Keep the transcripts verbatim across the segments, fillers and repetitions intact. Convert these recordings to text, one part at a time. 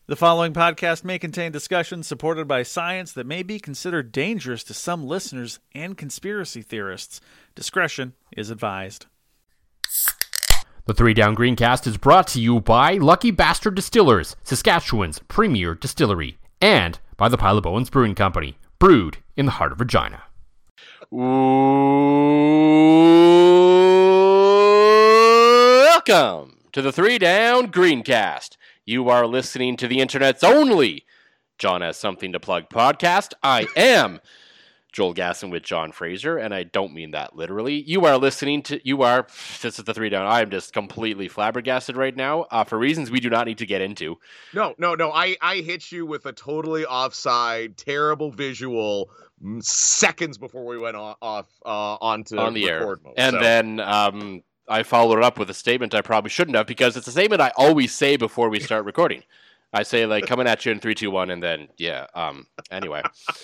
The following podcast may contain discussions supported by science that may be considered dangerous to some listeners and conspiracy theorists. Discretion is advised. The Three Down Greencast is brought to you by Lucky Bastard Distillers, Saskatchewan's premier distillery, and by the Pile of Owens Brewing Company, brewed in the heart of Regina. Welcome to the Three Down Greencast. You are listening to the internet's only John Has Something to Plug podcast. I am Joel Gasson with John Fraser, and I don't mean that literally. You are listening to, you are, this is the Three Down. I am just completely flabbergasted right now uh, for reasons we do not need to get into. No, no, no. I, I hit you with a totally offside, terrible visual seconds before we went off, off uh, onto on the air. Mode, and so. then um, I followed it up with a statement I probably shouldn't have, because it's a statement I always say before we start recording. I say, like, coming at you in three, two, one, and then, yeah. Um. Anyway.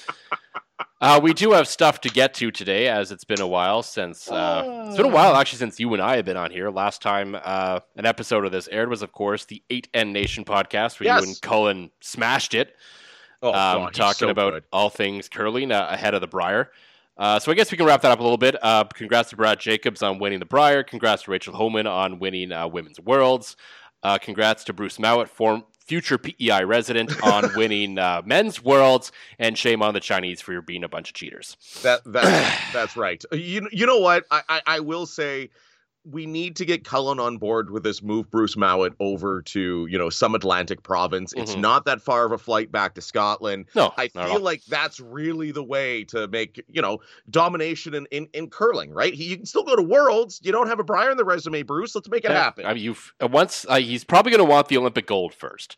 Uh, we do have stuff to get to today, as it's been a while since, uh, it's been a while, actually, since you and I have been on here. Last time uh, an episode of this aired was, of course, the eight N Nation podcast, where yes. you and Cullen smashed it. Oh, um, God, talking so about good. all things curling uh, ahead of the Brier. Uh, so I guess we can wrap that up a little bit. Uh, congrats to Brad Jacobs on winning the Brier. Congrats to Rachel Homan on winning uh, Women's Worlds. Uh, congrats to Bruce Mowat, form, future P E I resident, on winning uh, Men's Worlds. And shame on the Chinese for being a bunch of cheaters. That that that's right. You you know what? I, I, I will say we need to get Cullen on board with this move Bruce Mowat over to, you know, some Atlantic province. It's Mm-hmm. not that far of a flight back to Scotland. No, I not at feel all. like that's really the way to make, you know, domination in, in, in curling, right? He, you can still go to Worlds. You don't have a Brier in the resume, Bruce. Let's make it Yeah, happen. I mean, you've uh, once uh, he's probably going to want the Olympic gold first.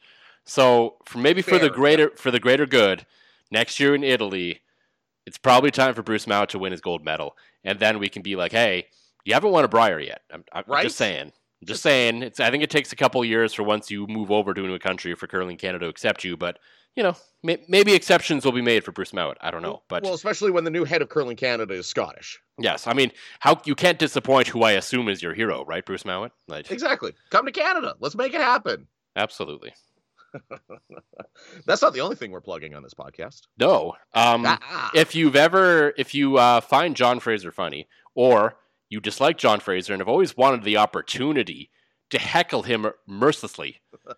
So for maybe for the Fair, greater for the greater good, next year in Italy, it's probably time for Bruce Mowat to win his gold medal, and then we can be like, hey, you haven't won a Brier yet. I'm, I'm Right? just saying. I'm just saying. It's. I think it takes a couple years for once you move over to a new country for Curling Canada to accept you, but you know, may, maybe exceptions will be made for Bruce Mowat. I don't know, but Well, especially when the new head of Curling Canada is Scottish. yes, I mean, how you can't disappoint who I assume is your hero, right, Bruce Mowat? Like, Exactly. Come to Canada. Let's make it happen. absolutely. That's not the only thing we're plugging on this podcast. No. Um, Ah. if you've ever, if you uh, find John Fraser funny, or you dislike John Fraser and have always wanted the opportunity to heckle him mercilessly,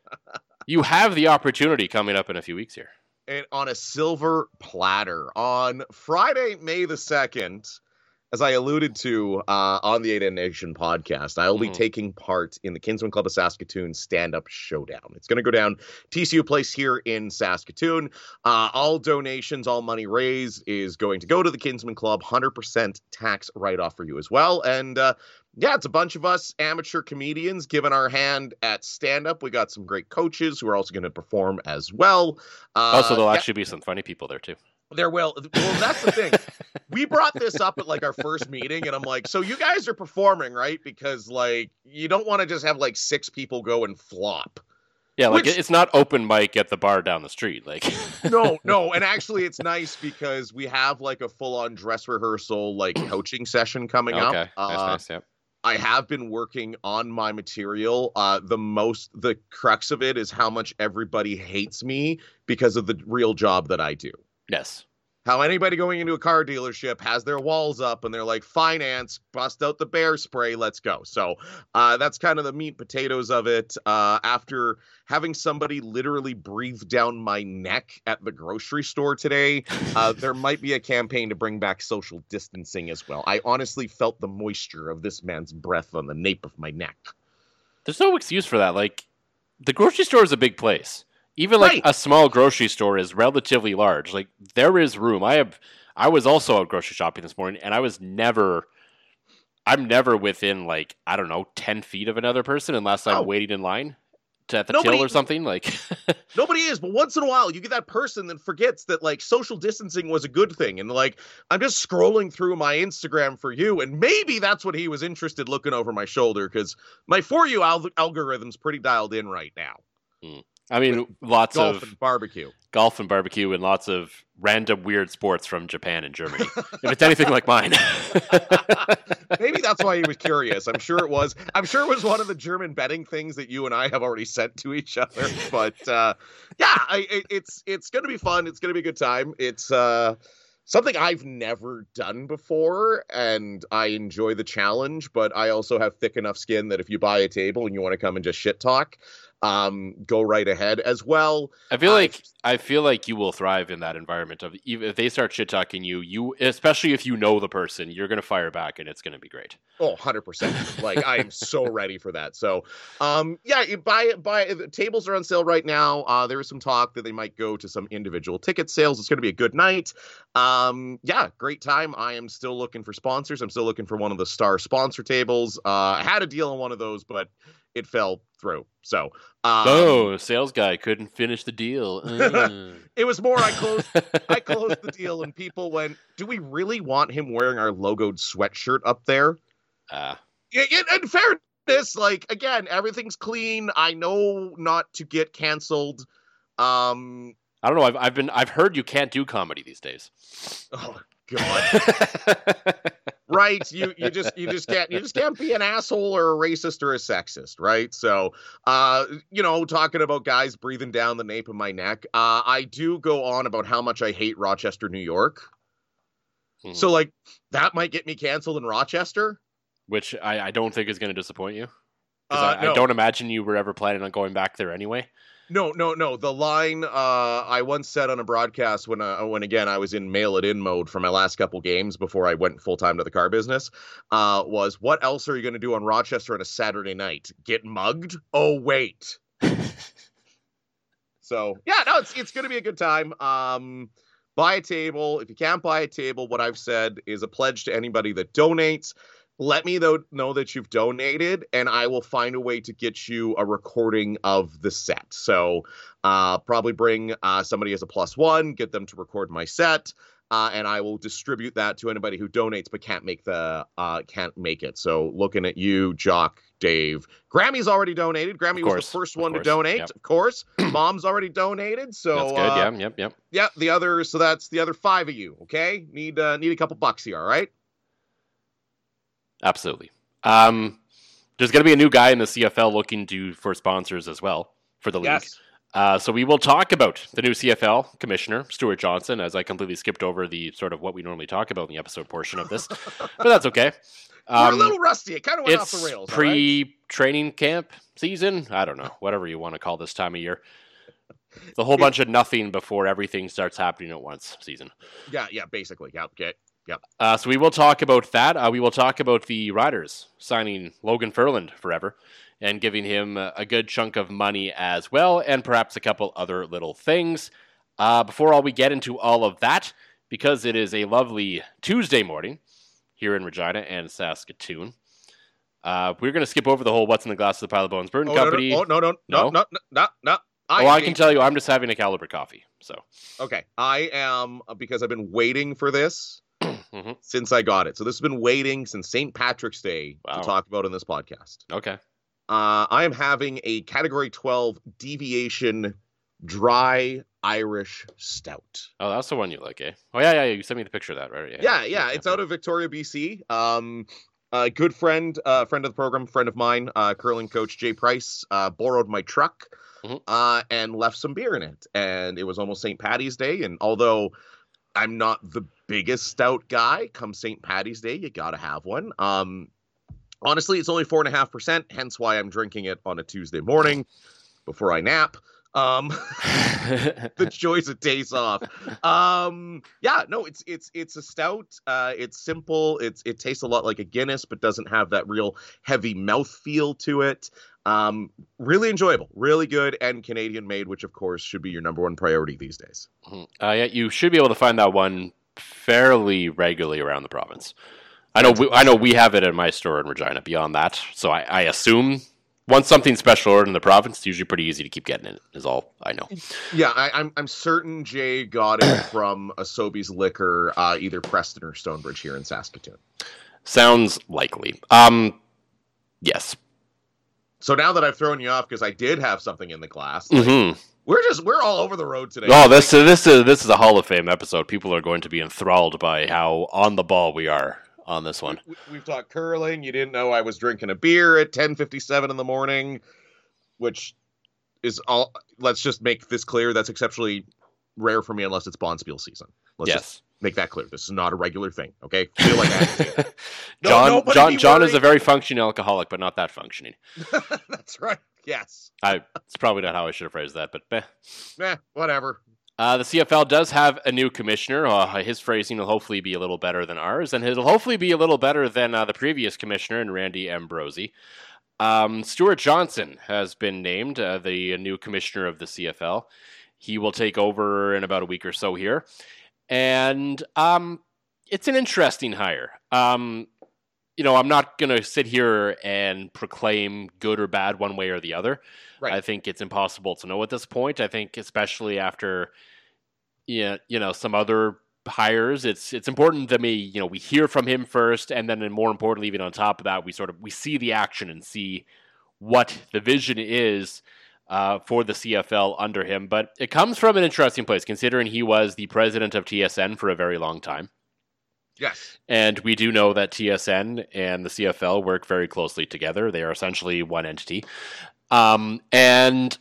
you have the opportunity coming up in a few weeks here. And on a silver platter on Friday, May the second, as I alluded to uh, on the eight N Nation podcast, I will be Mhm. taking part in the Kinsman Club of Saskatoon stand-up showdown. It's going to go down T C U Place here in Saskatoon. Uh, all donations, all money raised is going to go to the Kinsman Club. one hundred percent tax write-off for you as well. And uh, yeah, it's a bunch of us amateur comedians giving our hand at stand-up. We got some great coaches who are also going to perform as well. Uh, Also, there'll yeah, actually be some funny people there too. there will. Well, that's the thing. We brought this up at like our first meeting, and I'm like, so you guys are performing, right? Because like you don't want to just have like six people go and flop. Yeah, like Which- it's not open mic at the bar down the street. Like, No, no. And actually, it's nice because we have like a full-on dress rehearsal, like coaching session coming okay, up. Uh, nice, nice, yeah. I have been working on my material. Uh, the most, the crux of it is how much everybody hates me because of the real job that I do. Yes. How anybody going into a car dealership has their walls up and they're like, finance, bust out the bear spray, let's go. So uh, that's kind of the meat and potatoes of it. Uh, after having somebody literally breathe down my neck at the grocery store today, uh, there might be a campaign to bring back social distancing as well. I honestly felt the moisture of this man's breath on the nape of my neck. There's no excuse for that. Like, the grocery store is a big place. Even like Right. a small grocery store is relatively large. Like, there is room. I have. I was also out grocery shopping this morning, and I was never. I'm never within like I don't know ten feet of another person unless I'm Oh. waiting in line to at the Nobody- till or something. Like, Nobody is, but once in a while you get that person that forgets that like social distancing was a good thing. And like, I'm just scrolling through my Instagram for you, and maybe that's what he was interested looking over my shoulder, because my For You al- algorithm's pretty dialed in right now. I mean, lots golf of and barbecue. golf and barbecue and lots of random weird sports from Japan and Germany. If it's anything like mine. Maybe that's why he was curious. I'm sure it was. I'm sure it was one of the German betting things that you and I have already sent to each other. But uh, yeah, I, it, it's it's going to be fun. It's going to be a good time. It's uh, something I've never done before, and I enjoy the challenge. But I also have thick enough skin that if you buy a table and you want to come and just shit talk, um, go right ahead as well. I feel uh, like I feel like you will thrive in that environment of even if they start shit talking you, you especially if you know the person, you're gonna fire back and it's gonna be great. Oh, one hundred percent. Like, I am so ready for that. So, um, yeah, you buy buy the tables are on sale right now. Uh, there is some talk that they might go to some individual ticket sales. It's going to be a good night. Um, yeah, great time. I am still looking for sponsors. I'm still looking for one of the star sponsor tables. Uh, I had a deal on one of those, but it fell through. So, um, oh, sales guy couldn't finish the deal. Uh. It was more I closed I closed the deal and people went, do we really want him wearing our logoed sweatshirt up there? Uh. In, in fairness, like, again, everything's clean. I know not to get canceled. Um, I don't know. I've I've been I've heard you can't do comedy these days. Oh God. Right, you you just you just can't you just can't be an asshole or a racist or a sexist, right? So, uh, you know, talking about guys breathing down the nape of my neck, uh, I do go on about how much I hate Rochester, New York. Hmm. So, like, that might get me canceled in Rochester, which I, I don't think is going to disappoint you, because uh, I, no. I don't imagine you were ever planning on going back there anyway. No, no, no. The line uh, I once said on a broadcast when, uh, when again, I was in mail it in mode for my last couple games before I went full time to the car business, uh, was, what else are you going to do on Rochester on a Saturday night? Get mugged? Oh, wait. So, yeah, no, it's it's going to be a good time. Um, buy a table. If you can't buy a table, what I've said is a pledge to anybody that donates. Let me though know that you've donated, and I will find a way to get you a recording of the set. So uh, probably bring uh, somebody as a plus one, get them to record my set, uh, and I will distribute that to anybody who donates but can't make the uh, can't make it. So looking at you, Jock, Dave, Grammy's already donated. Grammy was the first one to donate, yep. Of course. Mom's already donated. So that's good. Uh, yeah, yep, yep. Yeah, the other. So that's the other five of you. Okay, need uh, need a couple bucks here. All right. Absolutely. Um, there's going to be a new guy in the C F L looking to for sponsors as well for the league. Yes. Uh, so we will talk about the new C F L commissioner, Stuart Johnson, as I completely skipped over the sort of what we normally talk about in the episode portion of this, but that's okay. Um, We're a um, little rusty. It kind of went off the rails. It's pre-training right? camp season. I don't know, whatever you want to call this time of year. It's a whole bunch of nothing before everything starts happening at once season. Yeah, yeah, basically. Yeah, okay. Yep. Uh, so we will talk about that. Uh, we will talk about the Riders signing Logan Ferland forever and giving him a, a good chunk of money as well, and perhaps a couple other little things. Uh, before all we get into all of that, because it is a lovely Tuesday morning here in Regina and Saskatoon, uh, we're going to skip over the whole What's in the Glass of the Pile of Bones Brewing oh, Company. No, no, no, no, no, no, no, no. no. I well, I can tell you, I'm just having a Caliber coffee. So okay, I am because I've been waiting for this. Mm-hmm. Since I got it. So this has been waiting since Saint Patrick's Day wow. to talk about in this podcast. Okay. Uh, I am having a Category twelve Deviation Dry Irish Stout. Oh, that's the one you like, eh? Oh, yeah, yeah, you sent me the picture of that, right? Yeah, yeah, yeah, yeah. It's out of Victoria, B C. Um, a good friend, uh, friend of the program, friend of mine, uh, curling coach Jay Price, uh, borrowed my truck mm-hmm. uh, and left some beer in it. And it was almost Saint Patty's Day. And although I'm not the biggest stout guy, come Saint Patty's Day, you gotta have one. Um, honestly, it's only four and a half percent, hence why I'm drinking it on a Tuesday morning before I nap. Um, the joys of days off. Um, yeah, no, it's it's it's a stout. Uh, it's simple. It's it tastes a lot like a Guinness, but doesn't have that real heavy mouthfeel to it. Um, really enjoyable, really good, and Canadian made, which of course should be your number one priority these days. Uh, yeah, you should be able to find that one fairly regularly around the province. I know, we, I know we have it at my store in Regina. Beyond that, so I, I assume once something's special ordered in the province, it's usually pretty easy to keep getting it. Is all I know. Yeah, I, I'm I'm certain Jay got it from a Sobeys Liquor, uh, either Preston or Stonebridge here in Saskatoon. Sounds likely. Um, yes. So now that I've thrown you off because I did have something in the class, like, Mm-hmm. we're just we're all over the road today. Oh, this this is this is a Hall of Fame episode. People are going to be enthralled by how on the ball we are on this one. We, we've talked curling. You didn't know I was drinking a beer at ten fifty-seven in the morning, which is all. Let's just make this clear. That's exceptionally rare for me unless it's Bonspiel season. Let's Yes. just make that clear. This is not a regular thing. Okay, feel like I have to say it. No, John nobody John be John is a worried. very functioning alcoholic, but not that functioning. That's right. Yes. I it's probably not how I should have phrased that, but eh. Eh, whatever. Uh, the C F L does have a new commissioner. Uh, his phrasing will hopefully be a little better than ours, and it'll hopefully be a little better than uh, the previous commissioner, and Randy Ambrosie. Um, Stuart Johnson has been named uh, the new commissioner of the C F L. He will take over in about a week or so here. And um, it's an interesting hire. Um, you know, I'm not going to sit here and proclaim good or bad one way or the other. Right. I think it's impossible to know at this point. I think especially after, you know, you know, some other hires, it's it's important that me, you know, we hear from him first, and then, and more importantly, even on top of that, we sort of we see the action and see what the vision is uh, for the C F L under him. But it comes from an interesting place, considering he was the president of T S N for a very long time. Yes. And we do know that T S N and the C F L work very closely together. They are essentially one entity. Um, and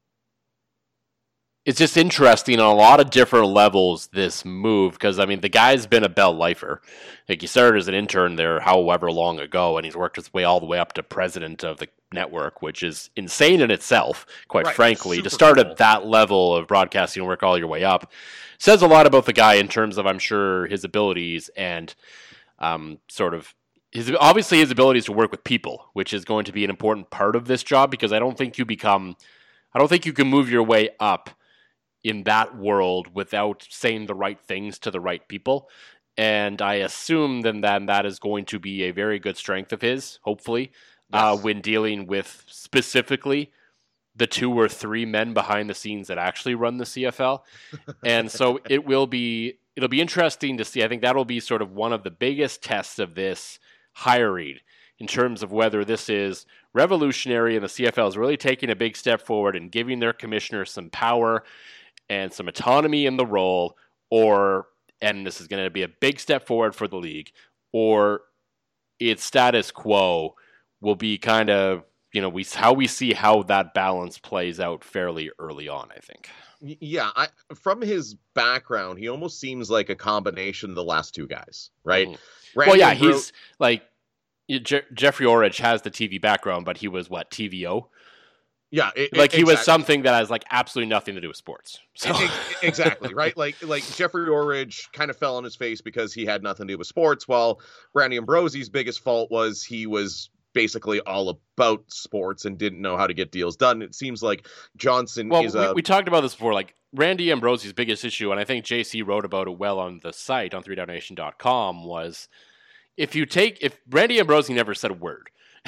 it's just interesting on a lot of different levels, this move, because, I mean, the guy's been a Bell lifer. Like, he started as an intern there however long ago, and he's worked his way all the way up to president of the network, which is insane in itself, quite Right. frankly. Super To start cool. at that level of broadcasting and work all your way up says a lot about the guy in terms of, I'm sure, his abilities and um, sort of his obviously his abilities to work with people, which is going to be an important part of this job, because I don't think you become, I don't think you can move your way up in that world without saying the right things to the right people. And I assume then that that is going to be a very good strength of his, hopefully, uh, Yes. when dealing with specifically the two or three men behind the scenes that actually run the C F L. And so it will be, it'll be interesting to see. I think that'll be sort of one of the biggest tests of this hiring in terms of whether this is revolutionary and the C F L is really taking a big step forward and giving their commissioner some power and some autonomy in the role, or, and this is going to be a big step forward for the league, or its status quo will be kind of, you know, we how we see how that balance plays out fairly early on, I think. Y- Yeah, I, from his background, he almost seems like a combination of the last two guys, right? Mhm. Randy Well, yeah, Ambro- he's like, Je- Jeffrey Orridge has the T V background, but he was what, T V O? yeah, it, Like he was exactly. something that has like absolutely nothing to do with sports. So E- e- exactly, right? Like like Jeffrey Orridge kind of fell on his face because he had nothing to do with sports, while Randy Ambrosie's biggest fault was he was basically all about sports and didn't know how to get deals done. It seems like Johnson well, is we, a we talked about this before. Like Randy Ambrosie's biggest issue, and I think J C wrote about it well on the site on three down nation dot com, was if you take if Randy Ambrosie never said a word.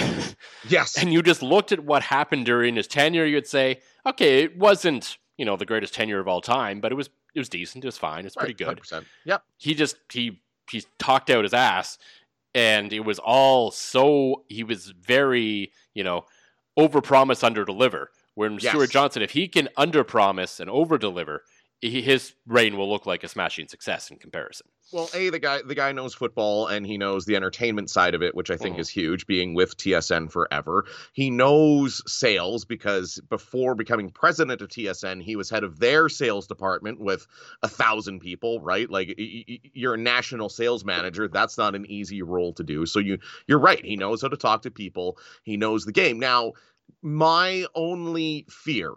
yes, And you just looked at what happened during his tenure, you'd say, okay, it wasn't, you know, the greatest tenure of all time, but it was it was decent, it was fine, it's pretty right, good. one hundred percent. Yep. He just he he talked out his ass, and it was all so he was very, you know, overpromise, underdeliver. When Yes. Stuart Johnson, if he can underpromise and overdeliver, he, his reign will look like a smashing success in comparison. Well, A, the guy the guy knows football and he knows the entertainment side of it, which I think Mhm. is huge, being with T S N forever. He knows sales because before becoming president of T S N, he was head of their sales department with a thousand people, right? Like y- y- you're a national sales manager. That's not an easy role to do. So you you're right. He knows how to talk to people. He knows the game. Now, my only fear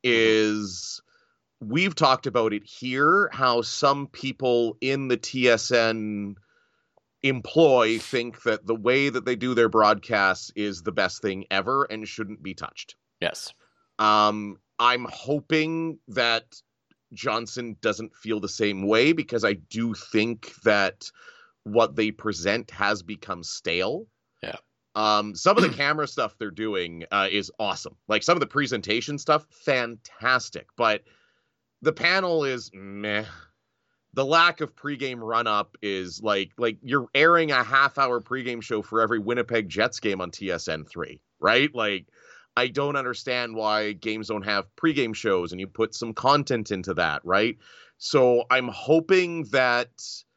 is we've talked about it here, how some people in the T S N employ think that the way that they do their broadcasts is the best thing ever and shouldn't be touched. Yes. Um, I'm hoping that Johnson doesn't feel the same way, because I do think that what they present has become stale. Yeah. Um, some of the camera stuff they're doing uh, is awesome. Like some of the presentation stuff, fantastic. But the panel is meh. The lack of pregame run-up is like like you're airing a half-hour pregame show for every Winnipeg Jets game on T S N three, right? Like, I don't understand why games don't have pregame shows and you put some content into that, right? So I'm hoping that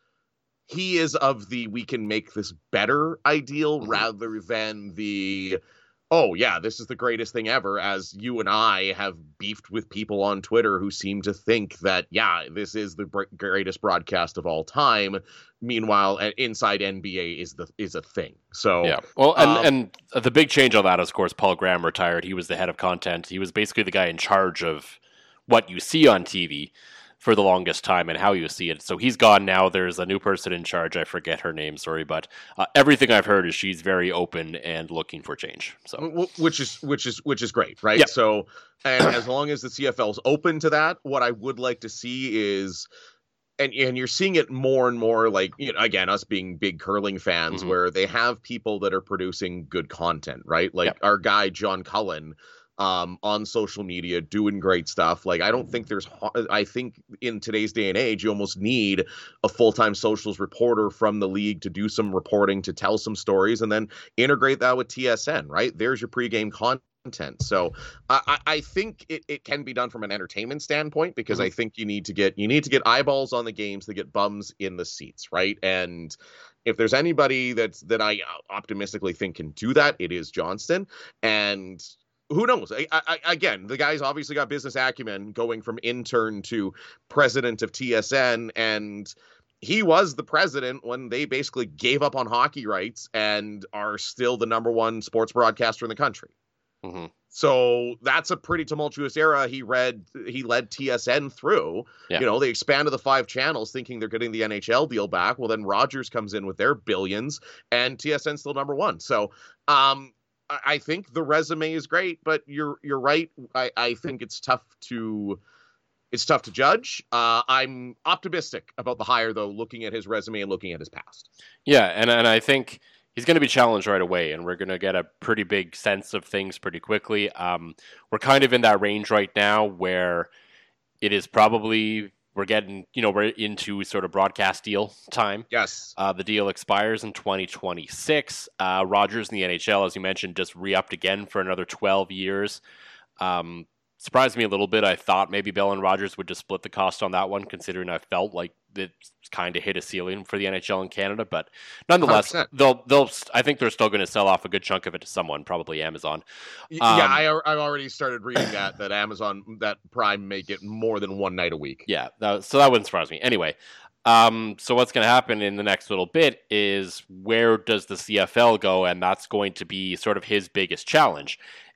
he is of the we can make this better ideal mm-hmm. rather than the, oh, yeah, this is the greatest thing ever, as you and I have beefed with people on Twitter who seem to think that, yeah, this is the br- greatest broadcast of all time. Meanwhile, inside N B A is the is a thing. So yeah, well, and, um, and the big change on that is, of course, Paul Graham retired. He was the head of content. He was basically the guy in charge of what you see on T V for the longest time and how you see it. So he's gone now. There's a new person in charge. I forget her name, sorry, but uh, everything I've heard is she's very open and looking for change. So which is which is which is great, right? Yeah. So and as long as the C F L is open to that, what I would like to see is, and and you're seeing it more and more, like, you know, again, us being big curling fans, mm-hmm. where they have people that are producing good content, right? Like yeah. our guy John Cullen. Um, on social media, doing great stuff. Like, I don't think there's, I think in today's day and age, you almost need a full-time socials reporter from the league to do some reporting, to tell some stories, and then integrate that with T S N, right? There's your pregame content. So I, I think it, it can be done from an entertainment standpoint, because mm-hmm. I think you need to get, you need to get eyeballs on the games to get bums in the seats, right? And if there's anybody that's, that I optimistically think can do that, it is Johnston. And who knows? I, I, again, the guy's obviously got business acumen, going from intern to president of T S N, and he was the president when they basically gave up on hockey rights and are still the number one sports broadcaster in the country. Mm-hmm. So that's a pretty tumultuous era. He read, he led T S N through. Yeah. You know, they expanded the five channels, thinking they're getting the N H L deal back. Well, then Rogers comes in with their billions, and T S N's still number one. So, um. I think the resume is great, but you're you're right. I, I think it's tough to it's tough to judge. Uh, I'm optimistic about the hire, though, looking at his resume and looking at his past. Yeah, and and I think he's going to be challenged right away, and we're going to get a pretty big sense of things pretty quickly. Um, we're kind of in that range right now where it is probably. We're getting, you know, we're into sort of broadcast deal time. Yes. Uh, the deal expires in twenty twenty-six. Uh, Rogers in the N H L, as you mentioned, just re-upped again for another twelve years. Um, surprised me a little bit. I thought maybe Bell and Rogers would just split the cost on that one, considering I felt like it kind of hit a ceiling for the N H L in Canada. But nonetheless, one hundred percent. they'll they'll. I think they're still going to sell off a good chunk of it to someone, probably Amazon. Um, yeah, I I already started reading that that Amazon, that Prime may get more than one night a week. Yeah, that, so that wouldn't surprise me. Anyway, um, so what's going to happen in the next little bit is, where does the C F L go? And that's going to be sort of his biggest challenge.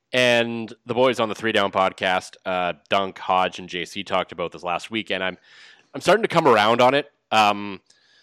And the boys on the Three Down podcast, uh, Dunk, Hodge, and J C talked about this last week, and I'm I'm starting to come around on it. Um,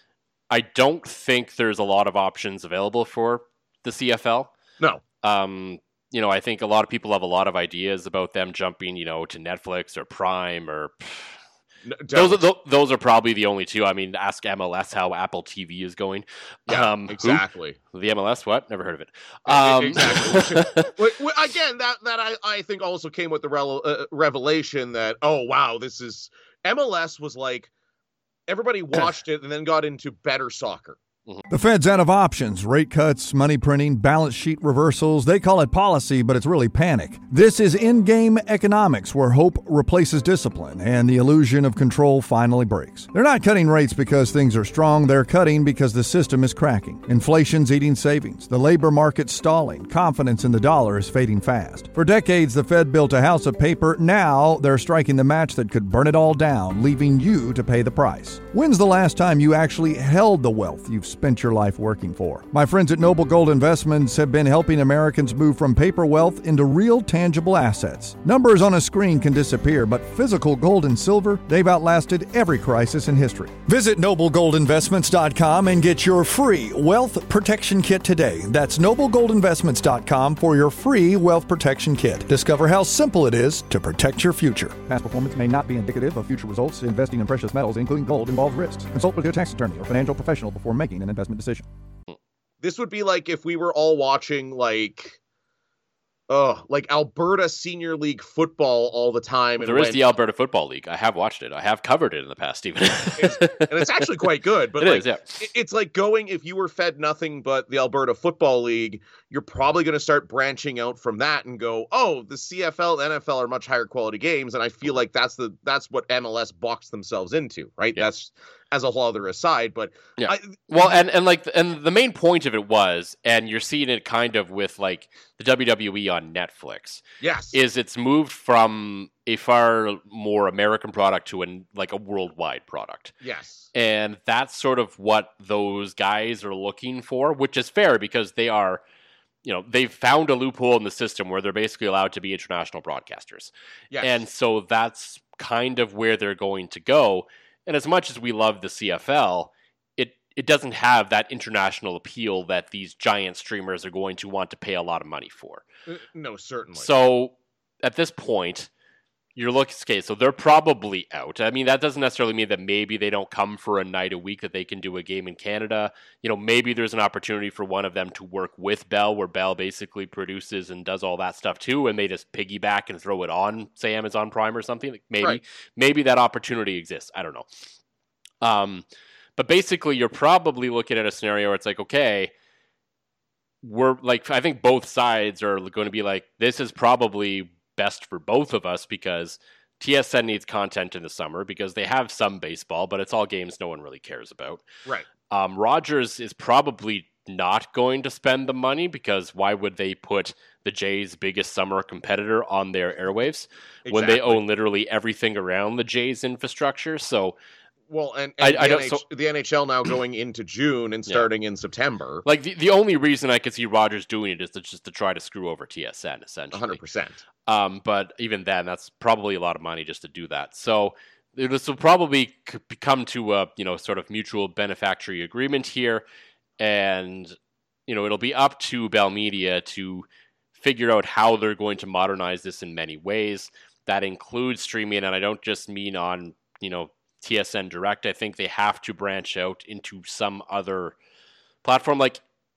I don't think there's a lot of options available for the C F L. No. Um, you know, I think a lot of people have a lot of ideas about them jumping, you know, to Netflix or Prime or. No, those are those are probably the only two. I mean, ask M L S how Apple T V is going. Yeah, um, exactly. Who? The M L S? What? Never heard of it. Um, exactly. Again, that that I, I think also came with the rel- uh, revelation that, oh wow, this is M L S was like, everybody watched it and then got into better soccer. The Fed's out of options, rate cuts, money printing, balance sheet reversals. They call it policy, but it's really panic. This is in-game economics, where hope replaces discipline and the illusion of control finally breaks. They're not cutting rates because things are strong. They're cutting because the system is cracking. Inflation's eating savings. The labor market's stalling. Confidence in the dollar is fading fast. For decades, the Fed built a house of paper. Now they're striking the match that could burn it all down, leaving you to pay the price. When's the last time you actually held the wealth you've spent your life working for? My friends at Noble Gold Investments have been helping Americans move from paper wealth into real tangible assets. Numbers on a screen can disappear, but physical gold and silver, they've outlasted every crisis in history. Visit noble gold investments dot com and get your free wealth protection kit today. That's noble gold investments dot com for your free wealth protection kit. Discover how simple it is to protect your future. Past performance may not be indicative of future results. Investing in precious metals, including gold, involves risks. Consult with your tax attorney or financial professional before making an investment decision. This would be like if we were all watching like oh, like Alberta Senior League football all the time. Well, and there is when, the Alberta Football League. I have watched it. I have covered it in the past, even. it's, and it's actually quite good. But it like, is, yeah. It's like going, if you were fed nothing but the Alberta Football League, you're probably going to start branching out from that and go, oh, the C F L, N F L are much higher quality games. And I feel like that's the that's what M L S boxed themselves into, right? Yeah. That's as a whole other aside. But yeah, I, well, and and like, and the main point of it was, and you're seeing it kind of with like the W W E on Netflix. yes, Is it's moved from a far more American product to an like a worldwide product. yes, And that's sort of what those guys are looking for, which is fair because they are, you know, they've found a loophole in the system where they're basically allowed to be international broadcasters. yes. And so that's kind of where they're going to go. And as much as we love the C F L, it it doesn't have that international appeal that these giant streamers are going to want to pay a lot of money for. Uh, no, certainly. So at this point, you're looking, okay, so they're probably out. I mean, that doesn't necessarily mean that maybe they don't come for a night a week that they can do a game in Canada. You know, maybe there's an opportunity for one of them to work with Bell, where Bell basically produces and does all that stuff too, and they just piggyback and throw it on, say, Amazon Prime or something. Like maybe, Right. maybe that opportunity exists. I don't know. Um, but basically, you're probably looking at a scenario where it's like, okay, we're like, I think both sides are going to be like, this is probably best for both of us because T S N needs content in the summer because they have some baseball, but it's all games no one really cares about. Right. Um, Rogers is probably not going to spend the money because why would they put the Jays' biggest summer competitor on their airwaves when they Exactly. own literally everything around the Jays' infrastructure? So, Well, and, I- and I the, don't- N H- so- the N H L now going into June and Yeah. starting in September, like the, the only reason I could see Rogers doing it is to, just to try to screw over T S N, essentially. one hundred percent. Um, but even then, that's probably a lot of money just to do that. So this will probably c- come to a you know sort of mutual benefactory agreement here, and you know it'll be up to Bell Media to figure out how they're going to modernize this in many ways. That includes streaming, and I don't just mean on you know T S N Direct. I think they have to branch out into some other platform. Like,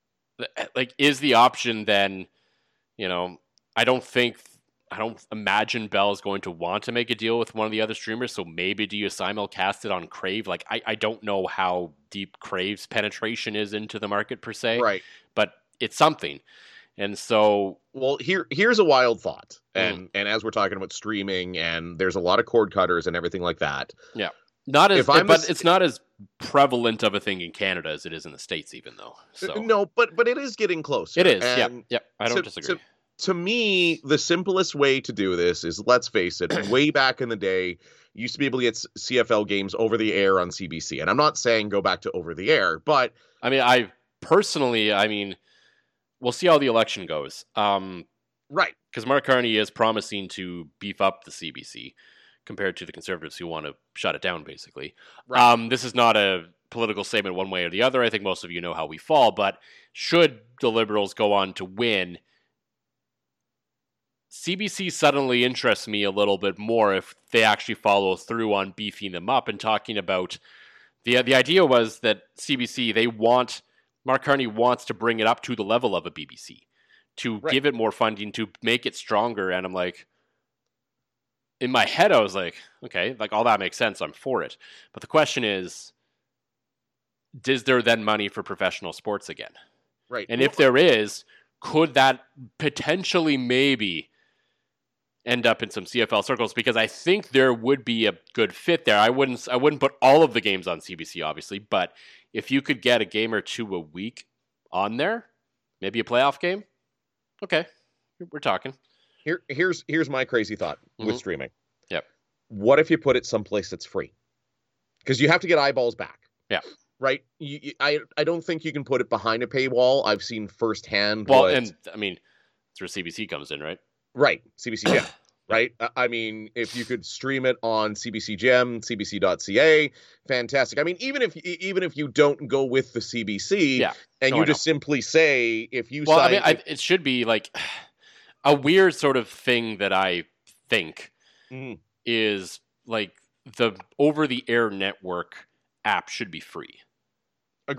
like is the option then? You know, I don't think. I don't imagine Bell is going to want to make a deal with one of the other streamers, so maybe do you simulcast it on Crave? Like, I, I don't know how deep Crave's penetration is into the market per se, Right. but it's something. And so, Well, here here's a wild thought, Mm. and and as we're talking about streaming, and there's a lot of cord cutters and everything like that. not as, If I'm but the- it's not as prevalent of a thing in Canada as it is in the States, even though. So No, but but it is getting closer. it is, yeah, And yeah. I don't to- disagree. to- To me, the simplest way to do this is, let's face it, way back in the day, you used to be able to get S- C F L games over the air on C B C. And I'm not saying go back to over the air, but I mean, I personally, I mean, we'll see how the election goes. Um, right. because Mark Carney is promising to beef up the C B C compared to the Conservatives who want to shut it down, basically. Right. Um, this is not a political statement one way or the other. I think most of you know how we fall, but should the Liberals go on to win, C B C suddenly interests me a little bit more if they actually follow through on beefing them up and talking about the the idea was that C B C, they want Mark Carney wants to bring it up to the level of a B B C, to Right. give it more funding, to make it stronger. And I'm like, in my head, I was like, okay, like all that makes sense. I'm for it. But the question is, is there then money for professional sports again? Right. And if there is, could that potentially maybe end up in some C F L circles? Because I think there would be a good fit there. I wouldn't I wouldn't put all of the games on C B C, obviously, but if you could get a game or two a week on there, maybe a playoff game, okay, we're talking. Here, here's here's my crazy thought with Mhm. streaming. Yep. What if you put it someplace that's free? Because you have to get eyeballs back. Yeah. Right. You, you- I I don't think you can put it behind a paywall. I've seen firsthand. Well, what- and I mean, that's where C B C comes in, right? right, C B C Gem. Right. I- I mean, if you could stream it on C B C Gem, C B C dot C A, fantastic. I mean, even if even if you don't go with the C B C, Yeah. and No, you I just simply say if you Well, I sign, mean, I, it should be like a weird sort of thing that I think Mhm. is like the over-the-air network app should be free. agreed.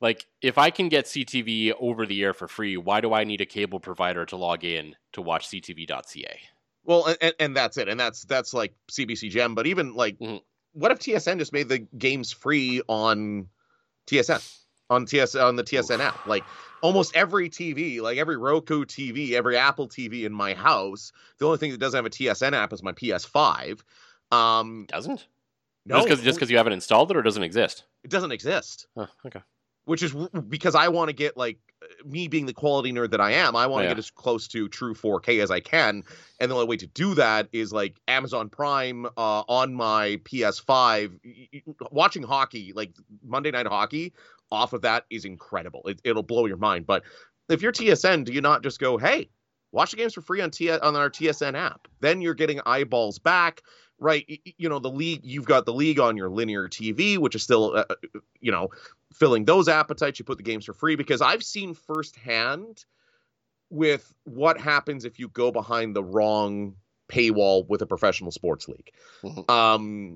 Like, if I can get C T V over the air for free, why do I need a cable provider to log in to watch C T V dot C A? Well, and, and that's it. And that's that's like C B C Gem. But even like, mm-hmm. what if T S N just made the games free on T S N, on T S on the T S N Oof. app? Like, almost every T V, like every Roku T V, every Apple T V in my house, the only thing that doesn't have a T S N app is my P S five. Um, doesn't? No. Just because you haven't installed it, or doesn't exist? It doesn't exist. Oh, okay. Which is because I want to get, like, me being the quality nerd that I am, I want to oh, yeah. get as close to true four K as I can. And the only way to do that is, like, Amazon Prime uh, on my P S five. Watching hockey, like Monday Night Hockey, off of that is incredible. It, it'll blow your mind. But if you're T S N, do you not just go, hey, watch the games for free on T- on our T S N app? Then you're getting eyeballs back. Right, you know, the league, you've got the league on your linear T V, which is still, uh, you know, filling those appetites. You put the games for free, because I've seen firsthand with what happens if you go behind the wrong paywall with a professional sports league. Mm-hmm. Um,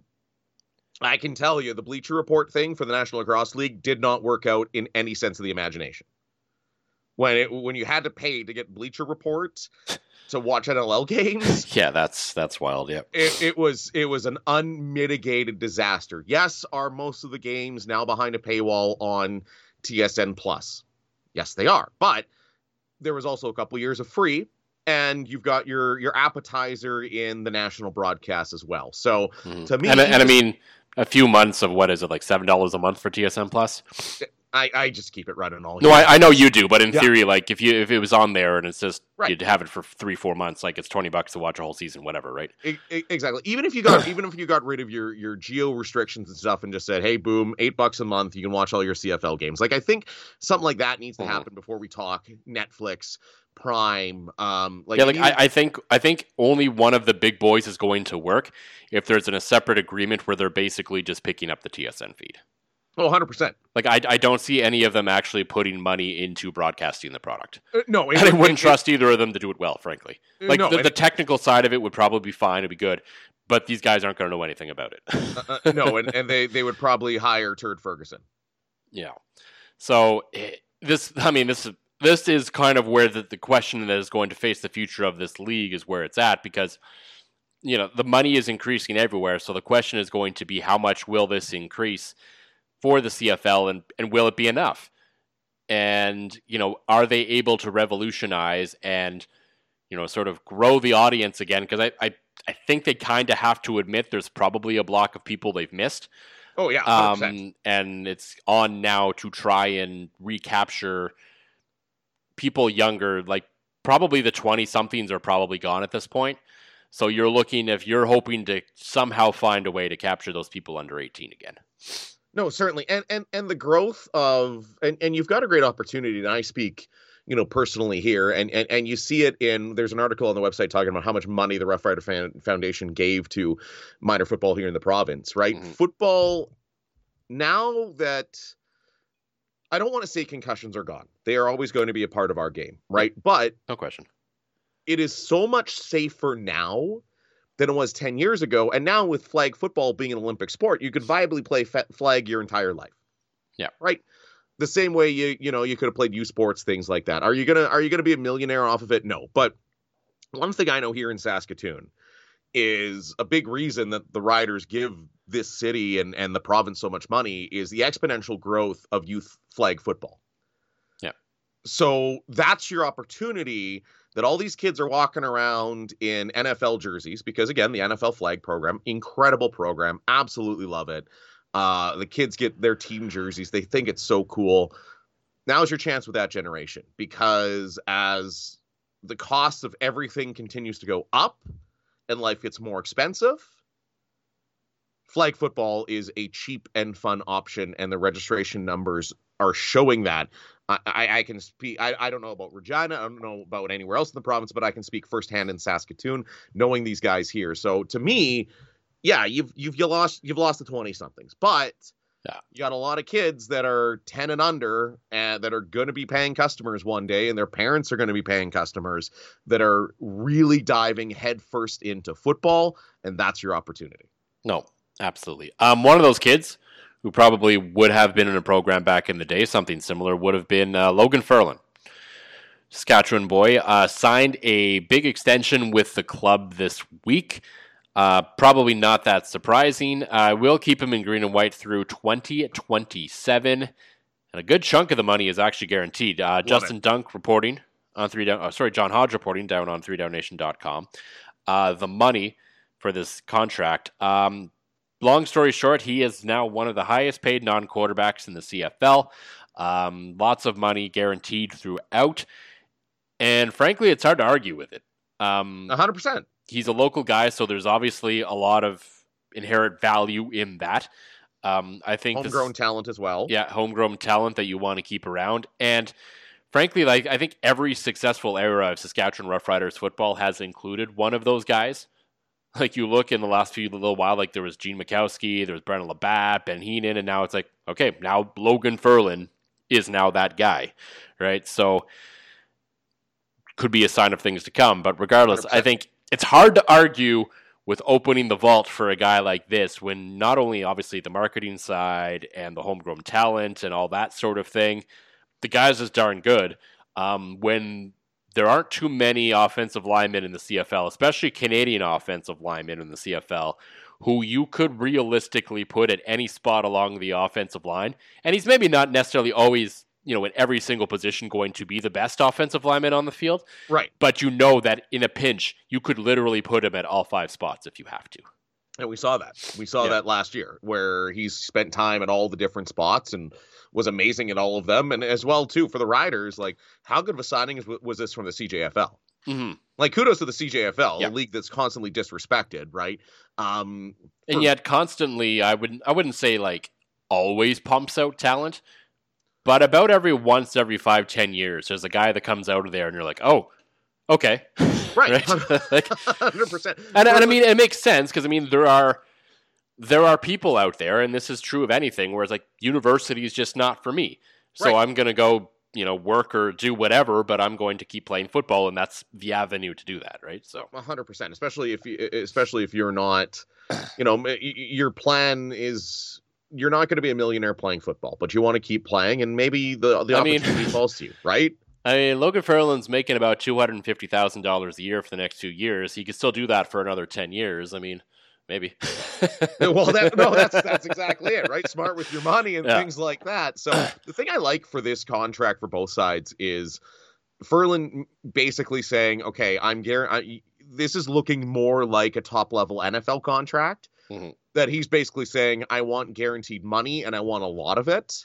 I can tell you the Bleacher Report thing for the National Lacrosse League did not work out in any sense of the imagination. When it when you had to pay to get Bleacher Report to watch N L L games. Yeah, that's that's wild. Yeah, it, it was it was an unmitigated disaster. Yes, are most of the games now behind a paywall on T S N Plus? Yes, they are. But there was also a couple years of free, and you've got your your appetizer in the national broadcast as well. So mm-hmm. to me, and, and I mean, a few months of what is it, like seven dollars a month for T S N Plus? I, I just keep it running all. No, I, I know you do, but in yeah. theory, like if you if it was on there and it's just right. you'd have it for three four months, like it's twenty bucks to watch a whole season, whatever, right? It, it, exactly. Even if you got even if you got rid of your your geo restrictions and stuff and just said, hey, boom, eight bucks a month, you can watch all your C F L games. Like I think something like that needs to mm-hmm. happen before we talk Netflix, Prime. Um, like yeah, like even, I, I think I think only one of the big boys is going to work if there's in a separate agreement where they're basically just picking up the T S N feed. Oh, one hundred percent. Like, I, I don't see any of them actually putting money into broadcasting the product. Uh, no. It, and I wouldn't it, trust it, either of them to do it well, frankly. Like, no, the, the technical side of it would probably be fine. It'd be good. But these guys aren't going to know anything about it. uh, uh, no, and, and they, they would probably hire Turd Ferguson. Yeah. So, it, this, I mean, this, this is kind of where the, the question that is going to face the future of this league is where it's at, because, you know, the money is increasing everywhere. So the question is going to be, how much will this increase for the C F L, and, and will it be enough? And, you know, are they able to revolutionize and, you know, sort of grow the audience again? Because I, I, I think they kind of have to admit there's probably a block of people they've missed. Oh, yeah, one hundred percent. Um, and it's on now to try and recapture people younger, like probably the twenty-somethings are probably gone at this point. So you're looking, if you're hoping to somehow find a way to capture those people under eighteen again. No, certainly. And and and the growth of and, and you've got a great opportunity, and I speak, you know, personally here, and, and and you see it in, there's an article on the website talking about how much money the Rough Rider Fan, Foundation gave to minor football here in the province, right? Mm-hmm. Football, now that, I don't want to say concussions are gone. They are always going to be a part of our game, right? But no question. It is so much safer now than it was ten years ago. And now with flag football being an Olympic sport, you could viably play flag your entire life. Yeah. Right. The same way you, you know, you could have played U Sports, things like that. Are you going to, are you going to be a millionaire off of it? No. But one thing I know here in Saskatoon is a big reason that the Riders give this city and, and the province so much money is the exponential growth of youth flag football. Yeah. So that's your opportunity, that all these kids are walking around in N F L jerseys, because again, the N F L flag program, incredible program, absolutely love it. Uh, the kids get their team jerseys. They think it's so cool. Now's your chance with that generation, because as the cost of everything continues to go up and life gets more expensive, flag football is a cheap and fun option, and the registration numbers are showing that. I, I, I can speak, I, I don't know about Regina, I don't know about anywhere else in the province, but I can speak firsthand in Saskatoon, knowing these guys here. So to me, yeah, you've you've you lost you've lost the twenty somethings, but yeah, you got a lot of kids that are ten and under and that are going to be paying customers one day, and their parents are going to be paying customers, that are really diving headfirst into football, and that's your opportunity. No, absolutely. Um, one of those kids who probably would have been in a program back in the day, something similar, would have been uh, Logan Ferland. Saskatchewan boy uh, signed a big extension with the club this week. Uh, probably not that surprising. I uh, will keep him in green and white through twenty twenty-seven. And a good chunk of the money is actually guaranteed. Uh, Justin it. Dunk reporting on three down. Oh, sorry, John Hodge reporting down on three down nation dot com. Uh, the money for this contract. Um, long story short, he is now one of the highest paid non-quarterbacks in the C F L. Um, lots of money guaranteed throughout. And frankly, it's hard to argue with it. Um, one hundred percent. He's a local guy, so there's obviously a lot of inherent value in that. Um, I think homegrown this, talent as well. Yeah, homegrown talent that you want to keep around. And frankly, like I think every successful era of Saskatchewan Roughriders football has included one of those guys. Like you look in the last few little while, like there was Gene Mikowski, there was Brennan Labatt, Ben Heenan, and now it's like, okay, now Logan Ferland is now that guy, right? So could be a sign of things to come. But regardless, one hundred percent. I think it's hard to argue with opening the vault for a guy like this when not only obviously the marketing side and the homegrown talent and all that sort of thing, the guy's is darn good. Um, when there aren't too many offensive linemen in the C F L, especially Canadian offensive linemen in the C F L, who you could realistically put at any spot along the offensive line. And he's maybe not necessarily always, you know, in every single position going to be the best offensive lineman on the field. Right. But you know that in a pinch, you could literally put him at all five spots if you have to. And we saw that. We saw yeah. that last year where he's spent time at all the different spots and was amazing at all of them. And as well, too, for the Riders, like how good of a signing was this from the C J F L? Mm-hmm. Like kudos to the C J F L, yeah. a league that's constantly disrespected, right? Um, and for... yet constantly, I wouldn't, I wouldn't say like always pumps out talent. But about every once every five, ten years, there's a guy that comes out of there and you're like, oh, okay. Right. right? like, one hundred percent. And, and I mean, it makes sense because, I mean, there are there are people out there, and this is true of anything, where it's like, university is just not for me. So right. I'm going to go, you know, work or do whatever, but I'm going to keep playing football, and that's the avenue to do that, right? So one hundred percent, especially if you, especially if you're not, you know, your plan is... You're not going to be a millionaire playing football, but you want to keep playing, and maybe the the I opportunity mean, falls to you, right? I mean, Logan Ferland's making about two hundred fifty thousand dollars a year for the next two years. He could still do that for another ten years. I mean, maybe. well, that, no, that's that's exactly it, right? Smart with your money and yeah. things like that. So the thing I like for this contract for both sides is Ferland basically saying, okay, I'm guaranteed. This is looking more like a top-level N F L contract. Mm-hmm. That he's basically saying, I want guaranteed money and I want a lot of it.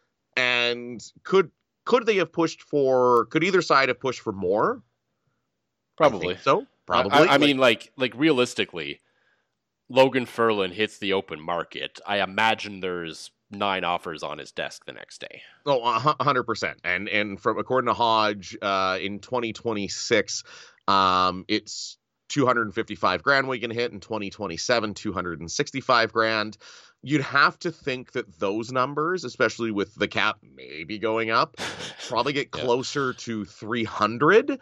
And could could they have pushed for, could either side have pushed for more? Probably. I think so. Probably. I, I like, mean, like, like realistically, Logan Ferland hits the open market. I imagine there's nine offers on his desk the next day. Oh, one hundred percent. And, and from, according to Hodge, uh, in twenty twenty-six, um, it's two hundred fifty-five grand we can hit. In twenty twenty-seven, two hundred sixty-five grand. You'd have to think that those numbers, especially with the cap maybe going up, probably get closer yeah. to three hundred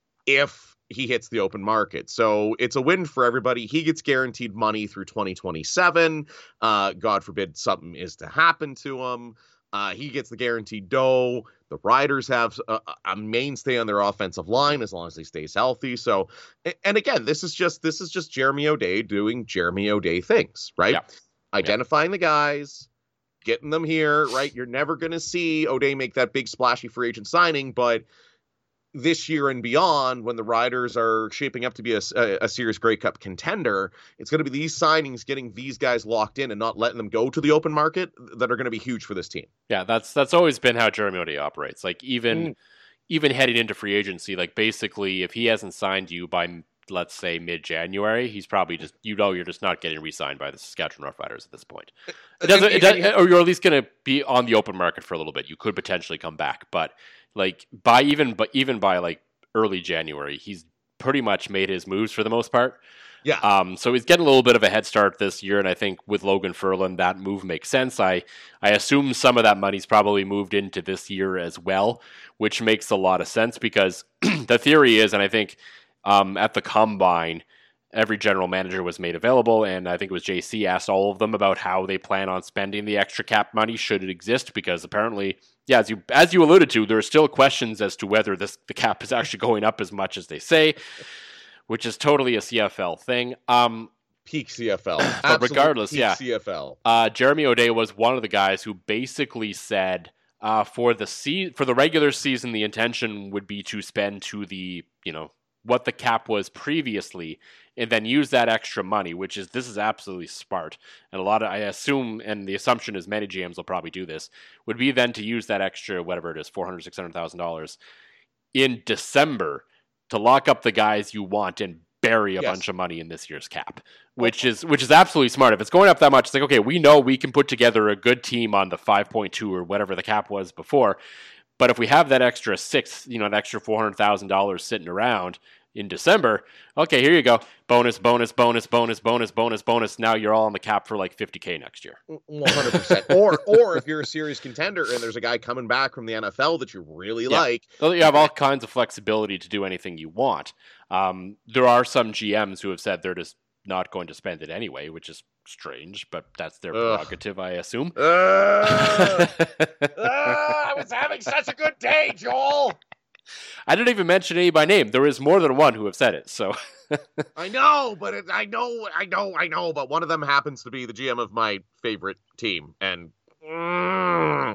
if he hits the open market. So it's a win for everybody. He gets guaranteed money through twenty twenty-seven. Uh, God forbid something is to happen to him. Uh, he gets the guaranteed dough. The Riders have a, a mainstay on their offensive line as long as he stays healthy. So, and again, this is just this is just Jeremy O'Day doing Jeremy O'Day things, right? Yeah. Identifying yeah. the guys, getting them here, right? You're never going to see O'Day make that big splashy free agent signing, but this year and beyond, when the Riders are shaping up to be a, a, a serious Grey Cup contender, it's going to be these signings getting these guys locked in and not letting them go to the open market that are going to be huge for this team. Yeah, that's that's always been how Jeremy O'Day operates. Like even mm. even heading into free agency, like basically if he hasn't signed you by, let's say, mid-January, he's probably just, you know, you're just not getting re-signed by the Saskatchewan Roughriders at this point. It doesn't, it does, or you're at least going to be on the open market for a little bit. You could potentially come back, but like by even, but even by like early January, he's pretty much made his moves for the most part. Yeah. Um. So he's getting a little bit of a head start this year, and I think with Logan Ferland, that move makes sense. I I assume some of that money's probably moved into this year as well, which makes a lot of sense because the theory is, and I think um at the combine, every general manager was made available, and I think it was J C asked all of them about how they plan on spending the extra cap money should it exist, because apparently, yeah, as you as you alluded to, there are still questions as to whether this the cap is actually going up as much as they say, which is totally a C F L thing. Um, Peak C F L. but regardless, peak yeah, C F L. Uh, Jeremy O'Day was one of the guys who basically said uh, for the se- for the regular season, the intention would be to spend to the you know what the cap was previously, and then use that extra money, which is, this is absolutely smart. And a lot of, I assume, and the assumption is many G Ms will probably do this, would be then to use that extra, whatever it is, four hundred thousand dollars, six hundred thousand dollars in December to lock up the guys you want and bury a Yes. bunch of money in this year's cap, which is, which is absolutely smart. If it's going up that much, it's like, okay, we know we can put together a good team on the five point two or whatever the cap was before. But if we have that extra six, you know, an extra four hundred thousand dollars sitting around in December, okay, here you go. Bonus, bonus, bonus, bonus, bonus, bonus, bonus. Now you're all on the cap for like fifty K next year. one hundred percent. Or or if you're a serious contender and there's a guy coming back from the N F L that you really Yeah. like. So you have all kinds of flexibility to do anything you want. Um, there are some G Ms who have said they're just not going to spend it anyway, which is strange, but that's their Ugh. prerogative, I assume. Uh, uh, I was having such a good day, Joel. I didn't even mention any by name. There is more than one who have said it. So I know, but it, I know, I know, I know, but one of them happens to be the G M of my favorite team, and mm,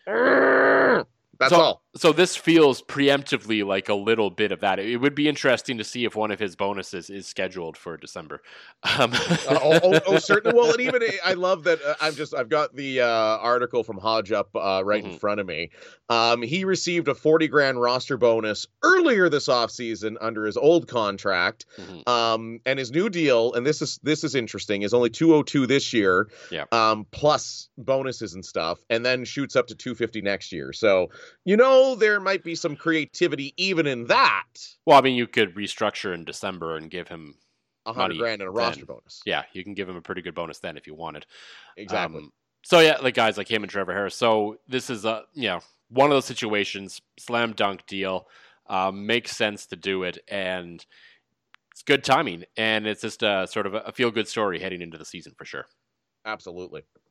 mm, that's so, all. So this feels preemptively like a little bit of that. It would be interesting to see if one of his bonuses is scheduled for December. Um, uh, oh, oh, oh, certainly. Well, and even I love that. Uh, I'm just I've got the uh, article from Hodge up uh, right Mhm. in front of me. Um, he received a forty grand roster bonus earlier this offseason under his old contract. Mhm. Um, and his new deal, and this is this is interesting, is only two oh two this year. Yeah. Um, plus bonuses and stuff, and then shoots up to two fifty next year. So you know there might be some creativity even in that. Well, I mean, you could restructure in December and give him A money hundred grand and a roster then. bonus. Yeah, you can give him a pretty good bonus then if you wanted. Exactly. Um, so yeah, like guys like him and Trevor Harris. So this is a you know one of those situations, slam dunk deal, um, makes sense to do it, and it's good timing, and it's just a sort of a feel good story heading into the season for sure. Absolutely.